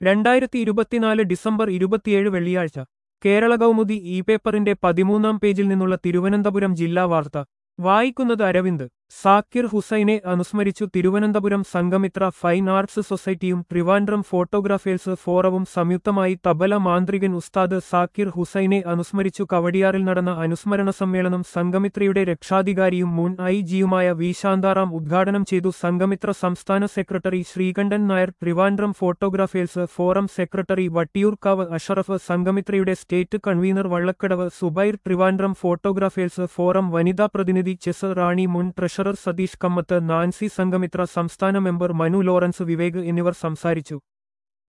2024 December 27 വെള്ളിയാഴ്ച Kerala Kaumudi E പേപ്പറിന്റെ 13-ാം പേജിൽ നിന്നുള്ള തിരുവനന്തപുരം ജില്ലാ വാർത്ത വായിക്കുന്നത് അരവിന്ദ്. സാക്കിർ ഹുസൈനെ അനുസ്മരിച്ചു. തിരുവനന്തപുരം സംഘമിത്ര ഫൈൻ ആർട്സ് സൊസൈറ്റിയും ട്രിവാൻഡ്രം ഫോട്ടോഗ്രാഫേഴ്സ് ഫോറവും സംയുക്തമായി തബല മാന്ത്രികൻ ഉസ്താദ് സാക്കിർ ഹുസൈനെ അനുസ്മരിച്ചു. കവടിയാറിൽ നടന്ന അനുസ്മരണ സമ്മേളനം സംഘമിത്രയുടെ രക്ഷാധികാരിയും മുൻ ഐ.ജിയുമായ വി ശാന്താറാം ഉദ്ഘാടനം ചെയ്തു. സംഘമിത്ര സംസ്ഥാന secretary Sreekantan Nair, Trivandrum photographers forum secretary Vattiyoorkavu Ashraf, സംഘമിത്രയുടെ state convener Vallakkadavu Zubair, Trivandrum photographers forum വനിതാ പ്രതിനിധി ചെസ് റാണി, മുൻ ട്രഷറർ സതീഷ് കമ്മത്ത്, നാൻസി, സംഘമിത്ര സംസ്ഥാന മെമ്പർ മനു ലോറൻസ്, വിവേക് എന്നിവർ സംസാരിച്ചു.